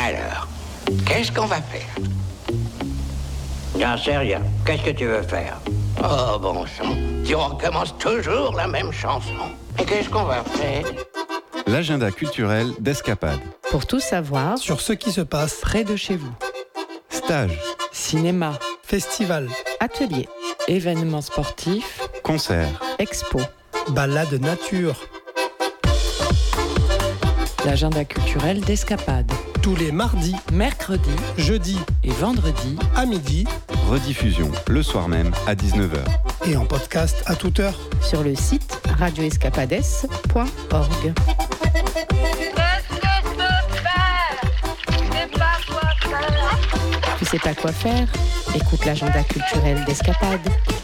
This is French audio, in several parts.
Alors, qu'est-ce qu'on va faire? J'en sais rien. Qu'est-ce que tu veux faire? Oh, bon sang, tu recommences toujours la même chanson. Et qu'est-ce qu'on va faire? L'agenda culturel d'Escapade. Pour tout savoir sur ce qui se passe près de chez vous. Stage, Cinéma, festival, atelier, événements sportifs, concert, expo. balade nature, L'agenda culturel d'Escapade. tous les mardis, Mercredi jeudis et vendredi à midi rediffusion le soir même à 19h. et en podcast à toute heure. sur le site radioescapades.org. Tu sais pas quoi faire? Écoute l'agenda culturel d'Escapade.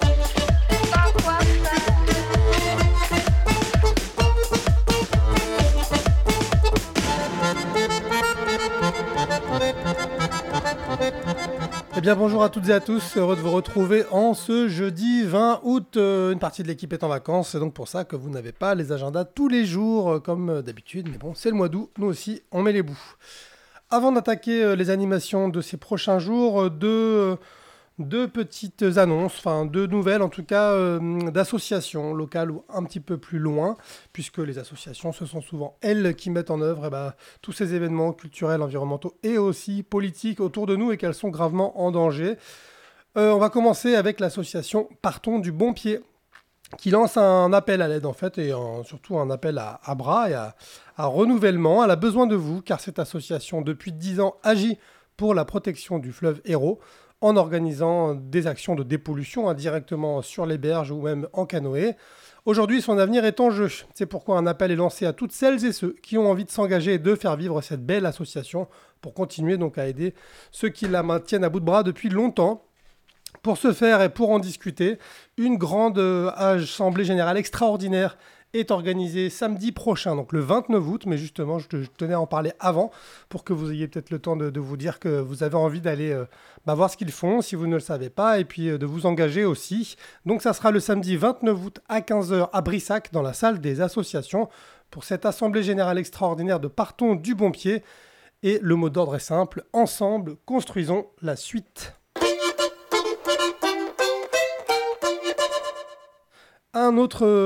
Eh bien bonjour à toutes et à tous, heureux de vous retrouver en ce jeudi 20 août. Une partie de l'équipe est en vacances, c'est donc pour ça que vous n'avez pas les agendas tous les jours comme d'habitude. Mais bon, c'est le mois d'août, nous aussi on met les bouts. Avant d'attaquer les animations de ces prochains jours, deux petites annonces, enfin deux nouvelles en tout cas, d'associations locales ou un petit peu plus loin, puisque les associations, ce sont souvent elles qui mettent en œuvre tous ces événements culturels, environnementaux et aussi politiques autour de nous et qu'elles sont gravement en danger. On va commencer avec l'association Partons du Bon Pied, qui lance un appel à l'aide en fait, et surtout un appel à bras et à renouvellement. Elle a besoin de vous, car cette association, depuis 10 ans, agit pour la protection du fleuve Hérault, en organisant des actions de dépollution directement sur les berges ou même en canoë. Aujourd'hui, son avenir est en jeu. C'est pourquoi un appel est lancé à toutes celles et ceux qui ont envie de s'engager et de faire vivre cette belle association pour continuer donc à aider ceux qui la maintiennent à bout de bras depuis longtemps. Pour ce faire et pour en discuter, une grande assemblée générale extraordinaire est organisée samedi prochain, donc le 29 août, mais justement, je tenais à en parler avant, pour que vous ayez peut-être le temps de vous dire que vous avez envie d'aller voir ce qu'ils font, si vous ne le savez pas, et puis de vous engager aussi. Donc ça sera le samedi 29 août à 15h à Brissac, dans la salle des associations, pour cette assemblée générale extraordinaire de Partons du Bon Pied. Et le mot d'ordre est simple, ensemble, construisons la suite. Une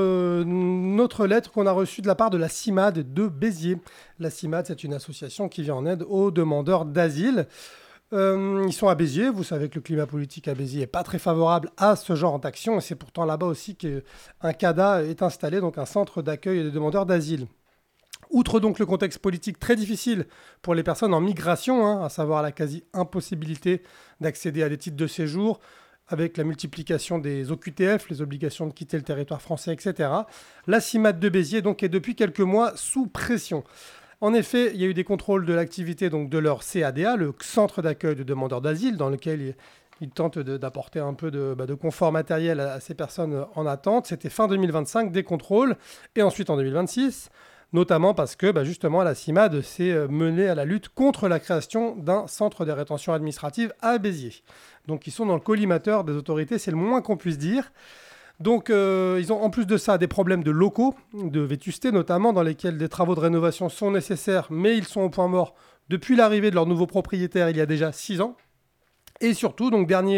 autre lettre qu'on a reçue de la part de la CIMAD de Béziers. La CIMAD, c'est une association qui vient en aide aux demandeurs d'asile. Ils sont à Béziers. Vous savez que le climat politique à Béziers n'est pas très favorable à ce genre d'action. Et c'est pourtant là-bas aussi qu'un CADA est installé, donc un centre d'accueil des demandeurs d'asile. Outre donc le contexte politique très difficile pour les personnes en migration, à savoir la quasi-impossibilité d'accéder à des titres de séjour, avec la multiplication des OQTF, les obligations de quitter le territoire français, etc. La CIMAD de Béziers donc, est depuis quelques mois sous pression. En effet, il y a eu des contrôles de l'activité donc, de leur CADA, le centre d'accueil de demandeurs d'asile, dans lequel ils tentent d'apporter un peu de confort matériel à ces personnes en attente. C'était fin 2025, des contrôles, et ensuite en 2026, notamment parce que justement la CIMAD s'est menée à la lutte contre la création d'un centre de rétention administrative à Béziers. Donc ils sont dans le collimateur des autorités, c'est le moins qu'on puisse dire. Donc ils ont en plus de ça des problèmes de locaux, de vétusté notamment, dans lesquels des travaux de rénovation sont nécessaires, mais ils sont au point mort depuis l'arrivée de leur nouveau propriétaire il y a déjà 6 ans. Et surtout, donc dernier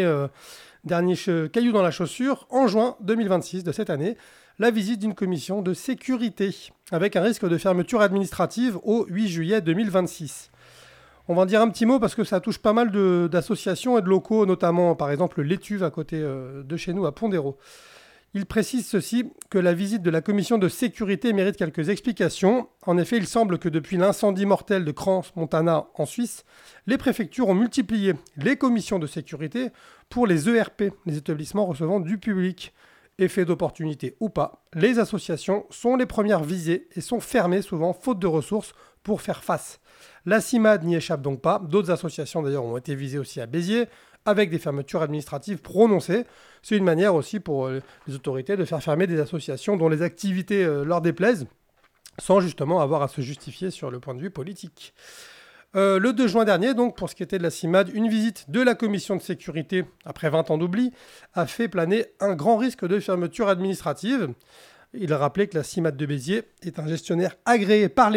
caillou dans la chaussure, en juin 2026 de cette année, la visite d'une commission de sécurité, avec un risque de fermeture administrative au 8 juillet 2026. On va en dire un petit mot parce que ça touche pas mal d'associations et de locaux, notamment par exemple l'Étuve à côté de chez nous à Pont-d'Hérault. Il précise ceci, que la visite de la commission de sécurité mérite quelques explications. En effet, il semble que depuis l'incendie mortel de Crans-Montana en Suisse, les préfectures ont multiplié les commissions de sécurité pour les ERP, les établissements recevant du public. Effet d'opportunité ou pas, les associations sont les premières visées et sont fermées souvent faute de ressources pour faire face. La CIMAD n'y échappe donc pas. D'autres associations d'ailleurs ont été visées aussi à Béziers avec des fermetures administratives prononcées. C'est une manière aussi pour les autorités de faire fermer des associations dont les activités leur déplaisent sans justement avoir à se justifier sur le point de vue politique. Le 2 juin dernier, donc, pour ce qui était de la CIMAD, une visite de la commission de sécurité, après 20 ans d'oubli, a fait planer un grand risque de fermeture administrative. Il a rappelé que la CIMAD de Béziers est un gestionnaire agréé par l'État,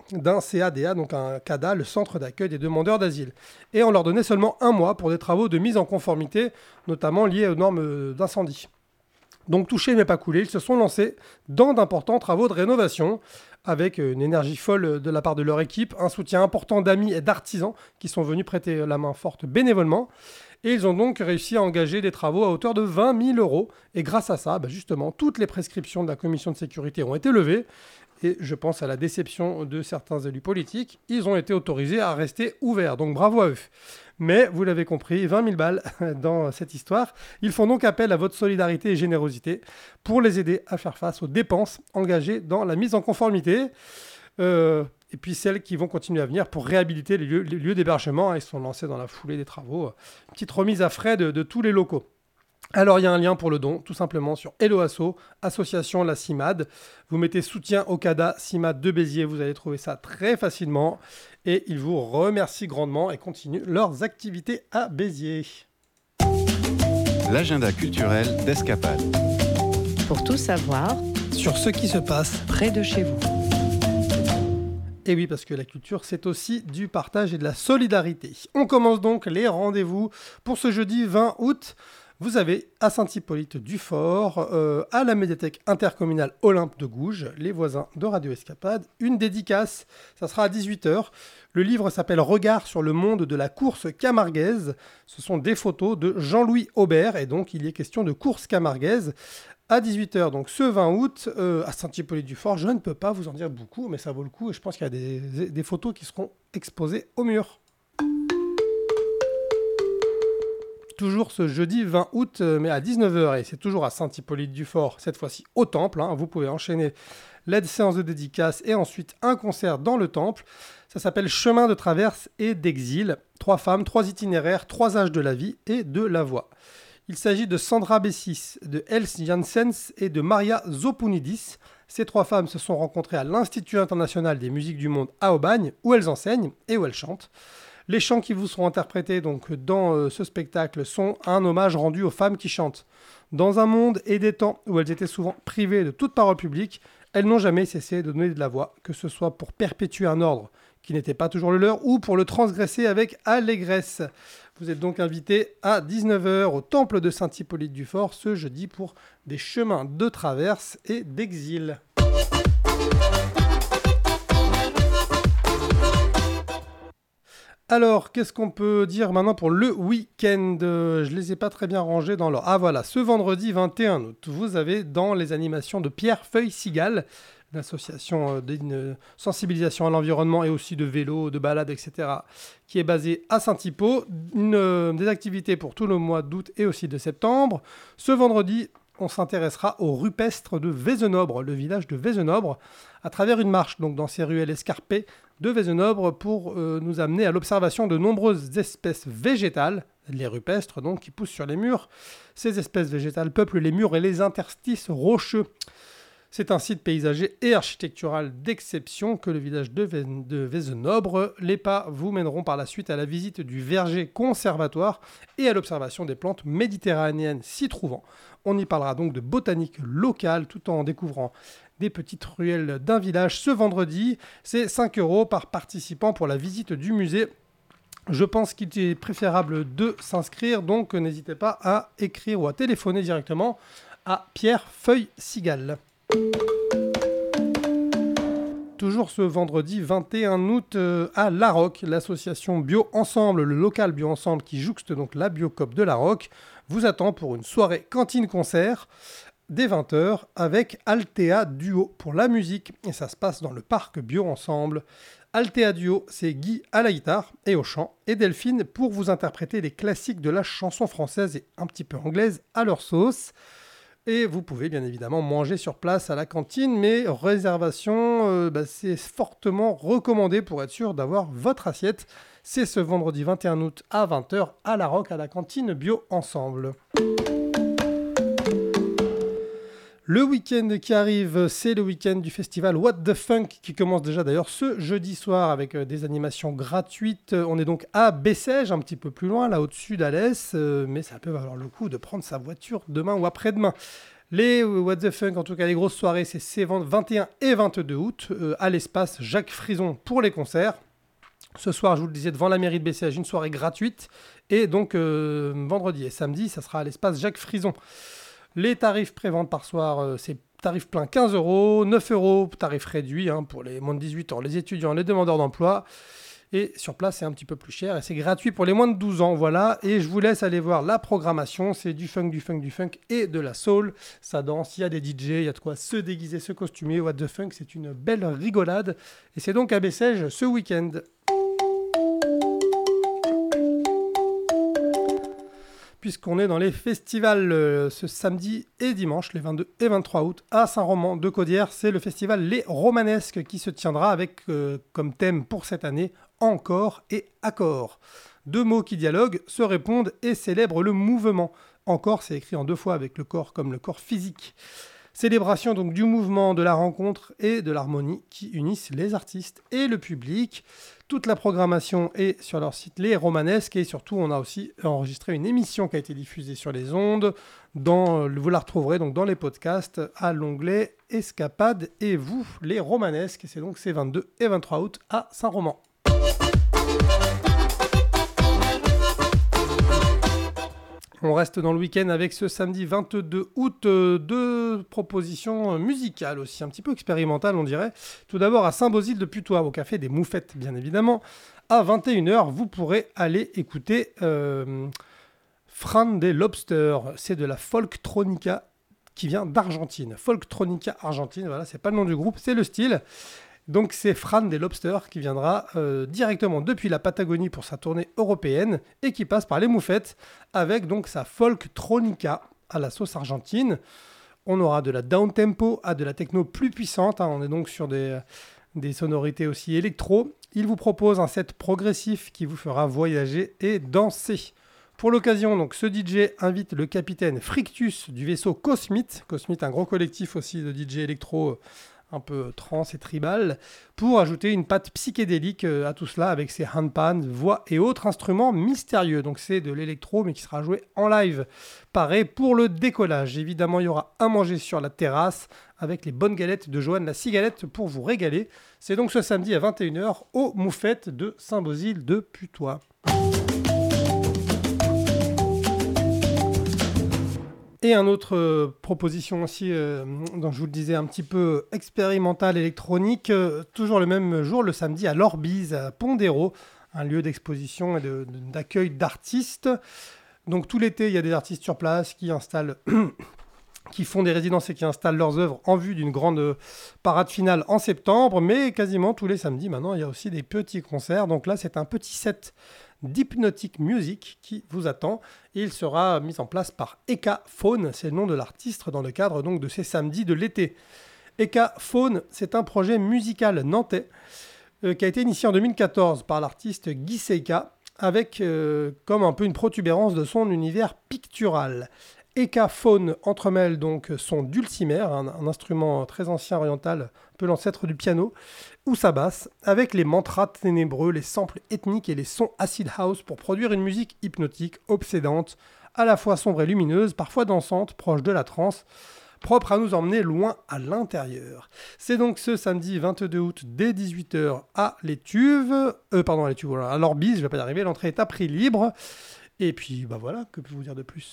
d'un CADA, donc un CADA, le centre d'accueil des demandeurs d'asile. Et on leur donnait seulement 1 mois pour des travaux de mise en conformité, notamment liés aux normes d'incendie. Donc touchés mais pas coulés, ils se sont lancés dans d'importants travaux de rénovation avec une énergie folle de la part de leur équipe, un soutien important d'amis et d'artisans qui sont venus prêter la main forte bénévolement. Et ils ont donc réussi à engager des travaux à hauteur de 20 000 euros. Et grâce à ça, justement, toutes les prescriptions de la commission de sécurité ont été levées. Et je pense à la déception de certains élus politiques, ils ont été autorisés à rester ouverts. Donc bravo à eux. Mais vous l'avez compris, 20 000 balles dans cette histoire. Ils font donc appel à votre solidarité et générosité pour les aider à faire face aux dépenses engagées dans la mise en conformité. Et puis celles qui vont continuer à venir pour réhabiliter les lieux d'hébergement. Ils sont lancés dans la foulée des travaux. Une petite remise à frais de tous les locaux. Alors il y a un lien pour le don, tout simplement sur Hello Asso, association la CIMAD. Vous mettez soutien au CADA CIMAD de Béziers, vous allez trouver ça très facilement. Et ils vous remercient grandement et continuent leurs activités à Béziers. L'agenda culturel d'Escapade. Pour tout savoir, Sur ce qui se passe. près de chez vous. Et oui, parce que la culture, c'est aussi du partage et de la solidarité. On commence donc les rendez-vous pour ce jeudi 20 août. Vous avez à Saint-Hippolyte-du-Fort, à la médiathèque intercommunale Olympe de Gouges, les voisins de Radio Escapade, une dédicace. Ça sera à 18h. Le livre s'appelle « Regard sur le monde de la course camarguaise ». Ce sont des photos de Jean-Louis Aubert, et donc il y est question de course camarguaise. À 18h, donc ce 20 août, à Saint-Hippolyte-du-Fort, je ne peux pas vous en dire beaucoup, mais ça vaut le coup, et je pense qu'il y a des photos qui seront exposées au mur. Toujours ce jeudi 20 août, mais à 19h, et c'est toujours à Saint-Hippolyte-du-Fort, cette fois-ci au Temple. Vous pouvez enchaîner la séance de dédicace et ensuite un concert dans le Temple. Ça s'appelle Chemin de traverse et d'exil. 3 femmes, 3 itinéraires, 3 âges de la vie et de la voix. Il s'agit de Sandra Bessis, de Els Janssens et de Maria Zopounidis. Ces 3 femmes se sont rencontrées à l'Institut international des musiques du monde à Aubagne, où elles enseignent et où elles chantent. Les chants qui vous seront interprétés donc, dans ce spectacle sont un hommage rendu aux femmes qui chantent. Dans un monde et des temps où elles étaient souvent privées de toute parole publique, elles n'ont jamais cessé de donner de la voix, que ce soit pour perpétuer un ordre qui n'était pas toujours le leur ou pour le transgresser avec allégresse. Vous êtes donc invités à 19h au Temple de Saint-Hippolyte-du-Fort ce jeudi pour des chemins de traverse et d'exil. Alors, qu'est-ce qu'on peut dire maintenant pour le week-end ? Je ne les ai pas très bien rangés dans l'ordre. Ah voilà, ce vendredi 21 août, vous avez dans les animations de Pierre Feuille-Cigale, l'association d'une sensibilisation à l'environnement et aussi de vélo, de balade, etc., qui est basée à Saint-Hippo, des activités pour tout le mois d'août et aussi de septembre. Ce vendredi, on s'intéressera au rupestre de Vézenobre, le village de Vézenobre, à travers une marche donc dans ces ruelles escarpées de Vézenobre pour nous amener à l'observation de nombreuses espèces végétales, les rupestres donc, qui poussent sur les murs. Ces espèces végétales peuplent les murs et les interstices rocheux. C'est un site paysager et architectural d'exception que le village de Vézenobre. Les pas vous mèneront par la suite à la visite du verger conservatoire et à l'observation des plantes méditerranéennes s'y trouvant. On y parlera donc de botanique locale tout en découvrant des petites ruelles d'un village ce vendredi. C'est 5 € par participant pour la visite du musée. Je pense qu'il est préférable de s'inscrire, donc n'hésitez pas à écrire ou à téléphoner directement à Pierre Feuille-Cigale. Toujours ce vendredi 21 août à Larocque, l'association Bio Ensemble, le local Bio Ensemble qui jouxte donc la Biocoop de Larocque, vous attend pour une soirée cantine-concert dès 20h avec Altea Duo pour la musique. Et ça se passe dans le parc Bio Ensemble. Altea Duo, c'est Guy à la guitare et au chant et Delphine pour vous interpréter les classiques de la chanson française et un petit peu anglaise à leur sauce. Et vous pouvez bien évidemment manger sur place à la cantine, mais réservation, c'est fortement recommandé pour être sûr d'avoir votre assiette. C'est ce vendredi 21 août à 20h à Larocque, à la cantine Bio Ensemble. Le week-end qui arrive, c'est le week-end du festival What the Funk qui commence déjà d'ailleurs ce jeudi soir avec des animations gratuites. On est donc à Bessèges, un petit peu plus loin, là au-dessus d'Alès, mais ça peut valoir le coup de prendre sa voiture demain ou après-demain. Les What the Funk, en tout cas les grosses soirées, c'est 21 et 22 août à l'espace Jacques Frison pour les concerts. Ce soir, je vous le disais, devant la mairie de Bessèges, une soirée gratuite. Et donc vendredi et samedi, ça sera à l'espace Jacques Frison. Les tarifs prévente par soir, c'est tarif plein 15 €, 9 € tarif réduit pour les moins de 18 ans, les étudiants, les demandeurs d'emploi. Et sur place, c'est un petit peu plus cher et c'est gratuit pour les moins de 12 ans. Voilà, et je vous laisse aller voir la programmation. C'est du funk et de la soul. Ça danse, il y a des DJ, il y a de quoi se déguiser, se costumer. What the Funk, c'est une belle rigolade. Et c'est donc à Bessèges ce week-end. Puisqu'on est dans les festivals ce samedi et dimanche, les 22 et 23 août, à Saint-Roman-de-Caudière. C'est le festival Les Romanesques qui se tiendra avec comme thème pour cette année encore et accord. Deux mots qui dialoguent, se répondent et célèbrent le mouvement. Encore, c'est écrit en deux fois avec le corps comme le corps physique. Célébration donc du mouvement, de la rencontre et de l'harmonie qui unissent les artistes et le public. Toute la programmation est sur leur site Les Romanesques et surtout on a aussi enregistré une émission qui a été diffusée sur les ondes. Vous la retrouverez donc dans les podcasts à l'onglet Escapade et vous, Les Romanesques. C'est donc ces 22 et 23 août à Saint-Roman. On reste dans le week-end avec ce samedi 22 août, deux propositions musicales aussi, un petit peu expérimentales on dirait. Tout d'abord à Saint-Bosile de Putois, au Café des Moufettes bien évidemment. À 21h, vous pourrez aller écouter Fran des Lobster. C'est de la folktronica qui vient d'Argentine. Folktronica Argentine, voilà, c'est pas le nom du groupe, c'est le style. Donc c'est Fran des Lobster qui viendra directement depuis la Patagonie pour sa tournée européenne et qui passe par les Moufettes avec donc sa folktronica à la sauce argentine. On aura de la down-tempo à de la techno plus puissante, on est donc sur des sonorités aussi électro. Il vous propose un set progressif qui vous fera voyager et danser. Pour l'occasion, donc, ce DJ invite le capitaine Frictus du vaisseau Cosmite, un gros collectif aussi de DJ électro un peu trance et tribal, pour ajouter une patte psychédélique à tout cela avec ses handpans, voix et autres instruments mystérieux. Donc c'est de l'électro mais qui sera joué en live. Pareil pour le décollage. Évidemment, il y aura à manger sur la terrasse avec les bonnes galettes de Joanne la Cigalette pour vous régaler. C'est donc ce samedi à 21h aux Moufettes de Saint-Bosile de Putois. Et une autre proposition aussi, dont je vous le disais, un petit peu expérimentale, électronique, toujours le même jour, le samedi à l'Orbise, à Pondéro, un lieu d'exposition et d'accueil d'artistes. Donc tout l'été, il y a des artistes sur place qui installent, qui font des résidences et qui installent leurs œuvres en vue d'une grande parade finale en septembre, mais quasiment tous les samedis maintenant, il y a aussi des petits concerts. Donc là, c'est un petit set d'Hypnotic Music qui vous attend et il sera mis en place par Eka Faune, c'est le nom de l'artiste dans le cadre donc de ces samedis de l'été. Eka Faune, c'est un projet musical nantais qui a été initié en 2014 par l'artiste Guy Seika avec comme un peu une protubérance de son univers pictural. Eka Faune entremêle donc son dulcimer, un instrument très ancien oriental, un peu l'ancêtre du piano, ou sa basse, avec les mantras ténébreux, les samples ethniques et les sons acid house pour produire une musique hypnotique, obsédante, à la fois sombre et lumineuse, parfois dansante, proche de la trance, propre à nous emmener loin à l'intérieur. C'est donc ce samedi 22 août dès 18h à l'Orbise, je vais pas y arriver, l'entrée est à prix libre. Et puis bah voilà, que peux-je vous dire de plus ?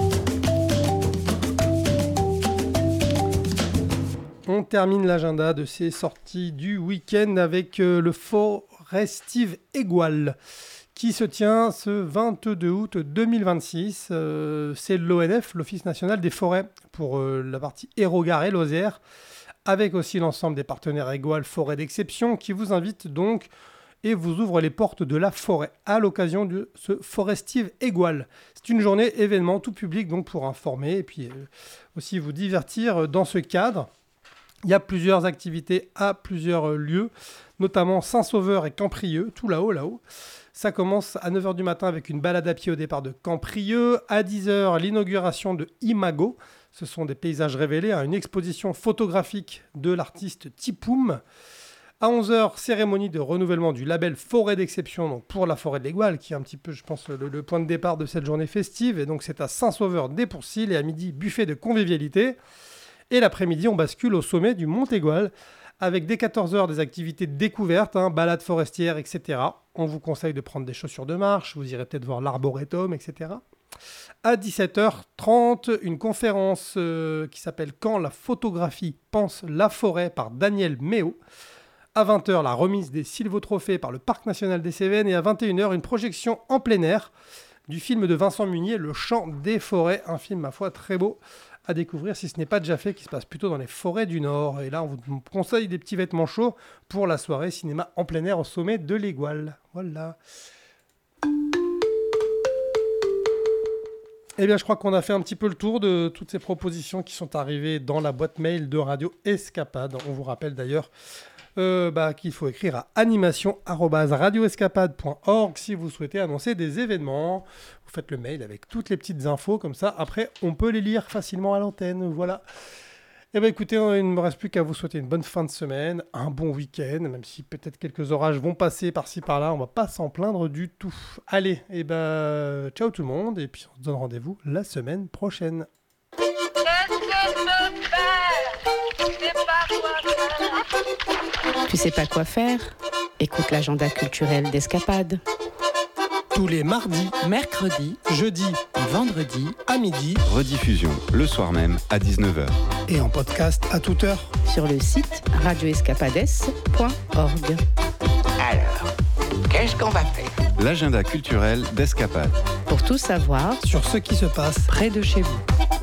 On termine l'agenda de ces sorties du week-end avec le Forestive Égual qui se tient ce 22 août 2026. C'est l'ONF, l'Office national des forêts, pour la partie Hérault-Gare et Lozère, avec aussi l'ensemble des partenaires Égual Forêt d'Exception qui vous invitent donc et vous ouvre les portes de la forêt à l'occasion de ce Forestive Égual. C'est une journée événement tout public donc pour informer et puis aussi vous divertir dans ce cadre. Il y a plusieurs activités à plusieurs lieux, notamment Saint-Sauveur et Camprieux, tout là-haut. Ça commence à 9h du matin avec une balade à pied au départ de Camprieux. À 10h, l'inauguration de Imago. Ce sont des paysages révélés à une exposition photographique de l'artiste Tipoum. À 11h, cérémonie de renouvellement du label Forêt d'Exception, donc pour la forêt de l'Égual, qui est un petit peu, je pense, le point de départ de cette journée festive. Et donc, c'est à Saint-Sauveur-des-Pourcils. Et à midi, buffet de convivialité. Et l'après-midi, on bascule au sommet du Mont Égual, avec dès 14h des activités découvertes, balades forestières, etc. On vous conseille de prendre des chaussures de marche. Vous irez peut-être voir l'arboretum, etc. À 17h30, une conférence qui s'appelle « Quand la photographie pense la forêt » par Daniel Méo. À 20h, la remise des Sylvotrophées par le Parc National des Cévennes. Et à 21h, une projection en plein air du film de Vincent Munier, Le Chant des forêts. Un film, ma foi, très beau à découvrir si ce n'est pas déjà fait, qui se passe plutôt dans les forêts du Nord. Et là, on vous conseille des petits vêtements chauds pour la soirée cinéma en plein air au sommet de l'Égual. Voilà. Eh bien, je crois qu'on a fait un petit peu le tour de toutes ces propositions qui sont arrivées dans la boîte mail de Radio Escapade. On vous rappelle d'ailleurs qu'il faut écrire à animation@radioescapade.org si vous souhaitez annoncer des événements. Vous faites le mail avec toutes les petites infos, comme ça, après, on peut les lire facilement à l'antenne. Voilà. Eh bien, écoutez, il ne me reste plus qu'à vous souhaiter une bonne fin de semaine, un bon week-end, même si peut-être quelques orages vont passer par-ci par-là, on ne va pas s'en plaindre du tout. Allez, ciao tout le monde, et puis on se donne rendez-vous la semaine prochaine. Tu sais pas quoi faire? Écoute l'agenda culturel d'Escapade. Tous les mardis, mercredis, jeudis et vendredis à midi. Rediffusion le soir même à 19h. Et en podcast à toute heure. Sur le site radioescapades.org. Alors, qu'est-ce qu'on va faire? L'agenda culturel d'Escapade. Pour tout savoir Sur ce qui se passe près de chez vous.